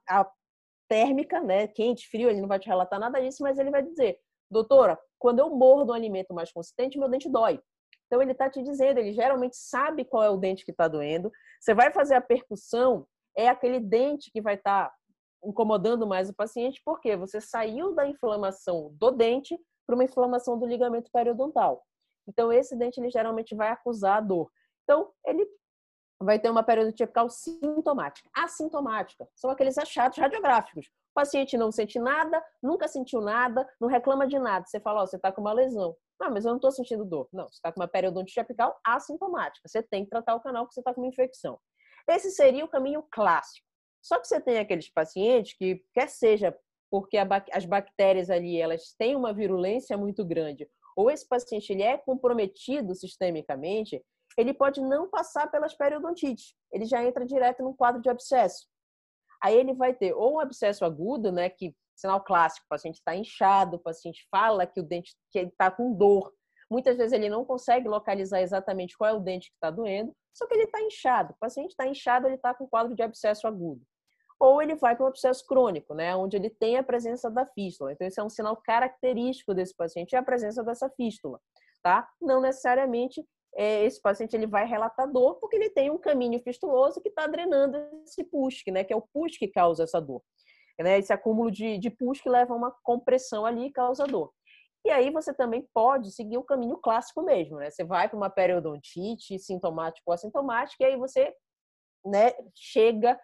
térmica, né, quente, frio, ele não vai te relatar nada disso, mas ele vai dizer, doutora, quando eu mordo um alimento mais consistente, meu dente dói. Então, ele está te dizendo, ele geralmente sabe qual é o dente que está doendo. Você vai fazer a percussão, é aquele dente que vai estar incomodando mais o paciente, porque você saiu da inflamação do dente para uma inflamação do ligamento periodontal. Então, esse dente, ele geralmente vai acusar a dor. Então, ele vai ter uma periodontia apical sintomática. Assintomática são aqueles achados radiográficos. O paciente não sente nada, nunca sentiu nada, não reclama de nada. Você fala, você está com uma lesão. Não, mas eu não estou sentindo dor. Não, você está com uma periodontia apical assintomática. Você tem que tratar o canal porque você está com uma infecção. Esse seria o caminho clássico. Só que você tem aqueles pacientes que, quer seja porque as bactérias ali elas têm uma virulência muito grande, ou esse paciente ele é comprometido sistemicamente, ele pode não passar pelas periodontites. Ele já entra direto num quadro de abscesso. Aí ele vai ter ou um abscesso agudo, né, que sinal clássico, o paciente está inchado, o paciente fala que o dente que ele está com dor. Muitas vezes ele não consegue localizar exatamente qual é o dente que está doendo, só que ele está inchado. O paciente está inchado, ele está com quadro de abscesso agudo. Ou ele vai para um abscesso crônico, né, onde ele tem a presença da fístula. Então, esse é um sinal característico desse paciente, é a presença dessa fístula, tá? Não necessariamente esse paciente ele vai relatar dor, porque ele tem um caminho fistuloso que está drenando esse pus, né, que é o pus que causa essa dor. Né? Esse acúmulo de pus que leva a uma compressão ali e causa dor. E aí você também pode seguir o caminho clássico mesmo, né? Você vai para uma periodontite sintomática ou assintomática e aí você, né, chega,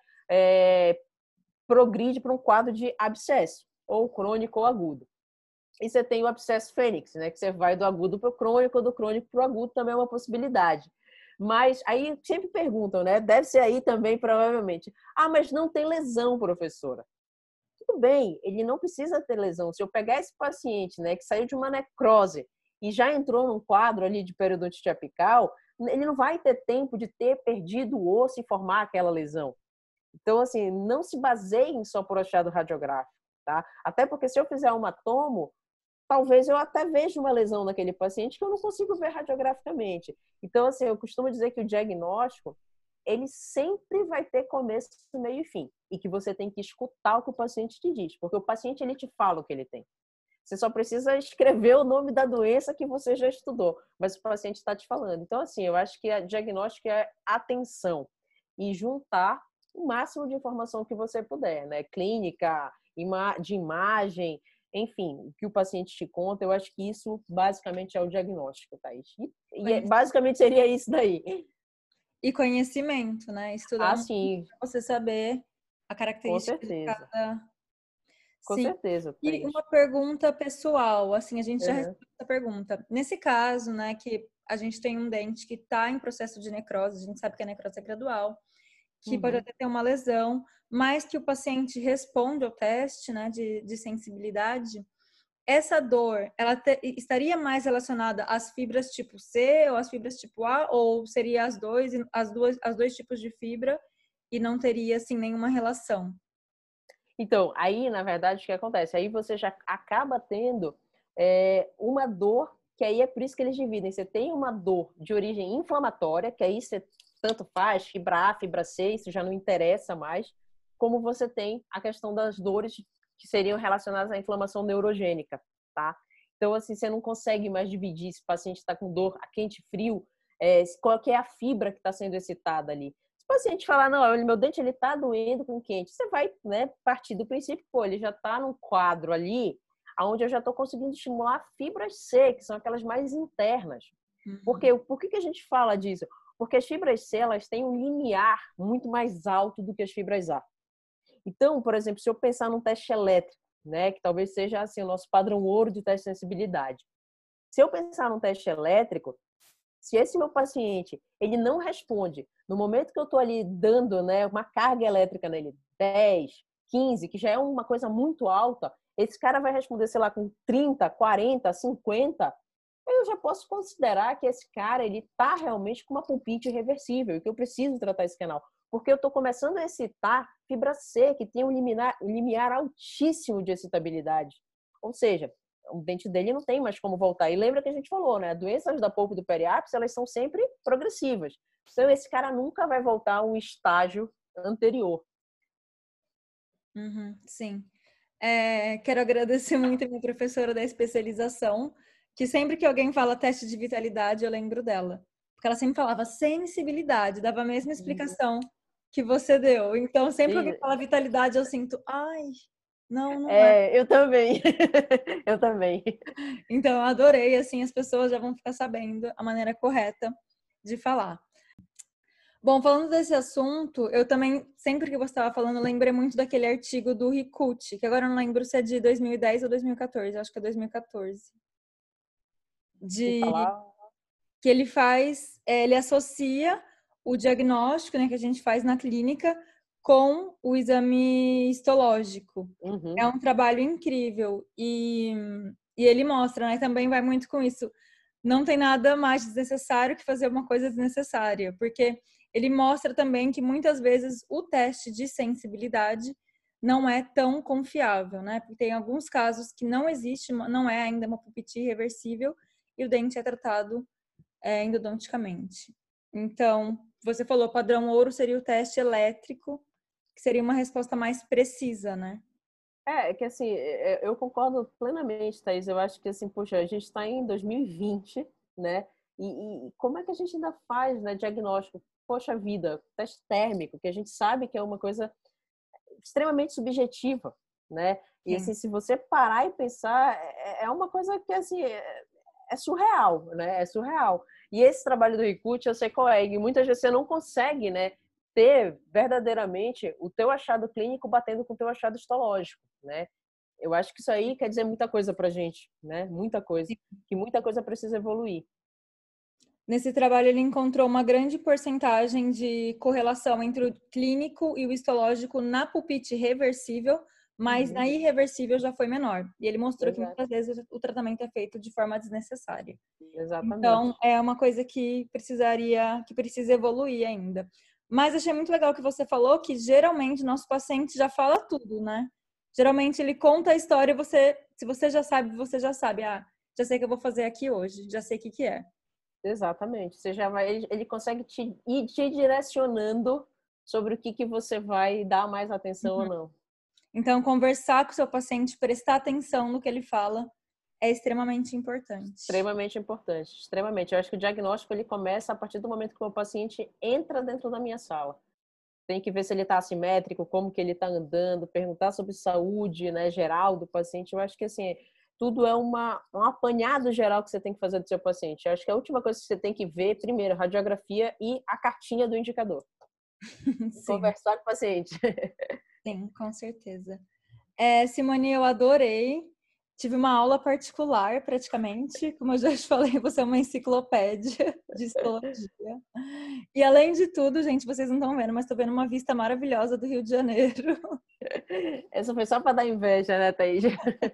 progride para um quadro de abscesso, ou crônico ou agudo. E você tem o abscesso fênix, né, que você vai do agudo para o crônico, do crônico para o agudo também é uma possibilidade. Mas aí sempre perguntam, né? Deve ser aí também, provavelmente. Ah, mas não tem lesão, professora. Tudo bem, ele não precisa ter lesão. Se eu pegar esse paciente, né, que saiu de uma necrose e já entrou num quadro ali de periodontite apical, ele não vai ter tempo de ter perdido o osso e formar aquela lesão. Então, assim, não se baseiem só por achado radiográfico, tá? Até porque se eu fizer uma tomo, talvez eu até veja uma lesão naquele paciente que eu não consigo ver radiograficamente. Então, assim, eu costumo dizer que o diagnóstico, ele sempre vai ter começo, meio e fim. E que você tem que escutar o que o paciente te diz. Porque o paciente, ele te fala o que ele tem. Você só precisa escrever o nome da doença que você já estudou. Mas o paciente está te falando. Então, assim, eu acho que o diagnóstico é atenção. E juntar o máximo de informação que você puder, né? Clínica, de imagem, enfim, o que o paciente te conta, eu acho que isso basicamente é o diagnóstico, Thaís. E basicamente seria isso daí. E conhecimento, né? Estudar sim. Para você saber a característica de cada... Com certeza. E uma pergunta pessoal, assim, a gente já respondeu essa pergunta. Nesse caso, né, que a gente tem um dente que está em processo de necrose, a gente sabe que a necrose é gradual, que pode até ter uma lesão, mas que o paciente responde ao teste, né, de sensibilidade, essa dor, ela estaria mais relacionada às fibras tipo C ou às fibras tipo A, ou seria as dois tipos de fibra e não teria, assim, nenhuma relação? Então, aí, na verdade, o que acontece? Aí você já acaba tendo uma dor, que aí é por isso que eles dividem. Você tem uma dor de origem inflamatória, que aí você tanto faz, fibra A, fibra C, isso já não interessa mais, como você tem a questão das dores que seriam relacionadas à inflamação neurogênica, tá? Então, assim, você não consegue mais dividir se o paciente está com dor a quente e frio, qual que é a fibra que está sendo excitada ali. Se o paciente falar, não, meu dente ele está doendo com quente, você vai, né, partir do princípio, pô, ele já está num quadro ali, onde eu já estou conseguindo estimular fibras C, que são aquelas mais internas. Por que a gente fala disso? Porque as fibras C, elas têm um limiar muito mais alto do que as fibras A. Então, por exemplo, se eu pensar num teste elétrico, né, que talvez seja assim, o nosso padrão ouro de teste de sensibilidade. Se eu pensar num teste elétrico, se esse meu paciente ele não responde no momento que eu estou ali dando, né, uma carga elétrica nele, 10, 15, que já é uma coisa muito alta, esse cara vai responder, sei lá, com 30, 40, 50, eu já posso considerar que esse cara, ele tá realmente com uma pulpite irreversível e que eu preciso tratar esse canal. Porque eu estou começando a excitar fibra C, que tem um limiar altíssimo de excitabilidade. Ou seja, o dente dele não tem mais como voltar. E lembra que a gente falou, né? Doenças da polpa e do periápice, elas são sempre progressivas. Então, esse cara nunca vai voltar a um estágio anterior. Sim. Quero agradecer muito a minha professora da especialização, que sempre que alguém fala teste de vitalidade, eu lembro dela. Porque ela sempre falava sensibilidade, dava a mesma explicação que você deu. Então, sempre que alguém fala vitalidade, eu sinto, ai, não é. Eu também. Eu também. Então, eu adorei, assim, as pessoas já vão ficar sabendo a maneira correta de falar. Bom, falando desse assunto, eu também, sempre que você estava falando, lembrei muito daquele artigo do Rikuchi, que agora eu não lembro se é de 2010 ou 2014, acho que é 2014. Que ele faz, ele associa o diagnóstico, né, que a gente faz na clínica com o exame histológico. Uhum. É um trabalho incrível e ele mostra, né, também vai muito com isso. Não tem nada mais desnecessário que fazer uma coisa desnecessária, porque ele mostra também que muitas vezes o teste de sensibilidade não é tão confiável, né? Porque tem alguns casos que não existe, não é ainda uma pulpite irreversível e o dente é tratado endodonticamente. Então, você falou, padrão ouro seria o teste elétrico, que seria uma resposta mais precisa, né? Que assim, eu concordo plenamente, Thaís. Eu acho que assim, poxa, a gente está em 2020, né? E como é que a gente ainda faz, né, diagnóstico? Poxa vida, teste térmico, que a gente sabe que é uma coisa extremamente subjetiva, né? E assim, se você parar e pensar, é uma coisa que assim é surreal, né? É surreal. E esse trabalho do Rikuchi, eu sei qual é, e muitas vezes você não consegue, né, ter verdadeiramente o teu achado clínico batendo com o teu achado histológico, né? Eu acho que isso aí quer dizer muita coisa pra gente, né? Muita coisa. Que muita coisa precisa evoluir. Nesse trabalho, ele encontrou uma grande porcentagem de correlação entre o clínico e o histológico na pulpite reversível, mas na irreversível já foi menor. E ele mostrou que muitas vezes o tratamento é feito de forma desnecessária. Exatamente. Então, é uma coisa que precisa evoluir ainda. Mas achei muito legal que você falou que geralmente nosso paciente já fala tudo, né? Geralmente ele conta a história e se você já sabe, você já sabe. Ah, já sei o que eu vou fazer aqui hoje, já sei o que é. Exatamente. Você já vai, ele consegue ir te direcionando sobre o que você vai dar mais atenção ou não. Então, conversar com o seu paciente, prestar atenção no que ele fala, é extremamente importante. Extremamente importante, extremamente. Eu acho que o diagnóstico ele começa a partir do momento que o meu paciente entra dentro da minha sala. Tem que ver se ele está assimétrico, como que ele está andando, perguntar sobre saúde, né, geral do paciente. Eu acho que assim, tudo é um apanhado geral que você tem que fazer do seu paciente. Eu acho que a última coisa que você tem que ver, primeiro, a radiografia e a cartinha do indicador. Conversar com o paciente. Sim, com certeza. Simone, eu adorei. Tive uma aula particular, praticamente. Como eu já te falei, você é uma enciclopédia de histologia. E além de tudo, gente, vocês não estão vendo, mas estou vendo uma vista maravilhosa do Rio de Janeiro. Essa foi só para dar inveja, né, Thaís?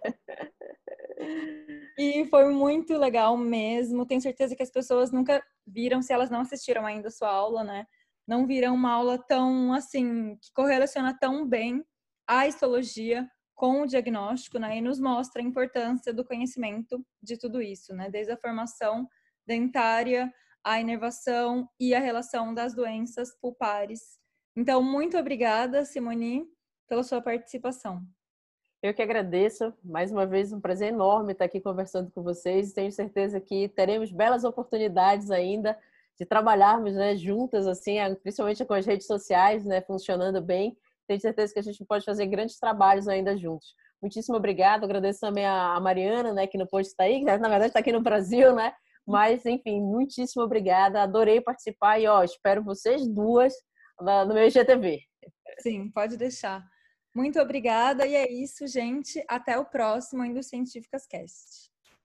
E foi muito legal mesmo. Tenho certeza que as pessoas nunca viram, se elas não assistiram ainda a sua aula, né? Não viram uma aula tão, assim, que correlaciona tão bem a histologia com o diagnóstico, né? E nos mostra a importância do conhecimento de tudo isso, né? Desde a formação dentária, a inervação e a relação das doenças pulpares. Então, muito obrigada, Simone, pela sua participação. Eu que agradeço. Mais uma vez, um prazer enorme estar aqui conversando com vocês. Tenho certeza que teremos belas oportunidades ainda de trabalharmos, né, juntas, assim, principalmente com as redes sociais, né, funcionando bem. Tenho certeza que a gente pode fazer grandes trabalhos ainda juntos. Muitíssimo obrigado. Agradeço também a Mariana, né, que não pôde estar aí, que na verdade está aqui no Brasil, né? Mas, enfim, muitíssimo obrigada. Adorei participar e, espero vocês duas no meu IGTV. Sim, pode deixar. Muito obrigada. E é isso, gente. Até o próximo Endocientíficas Cast.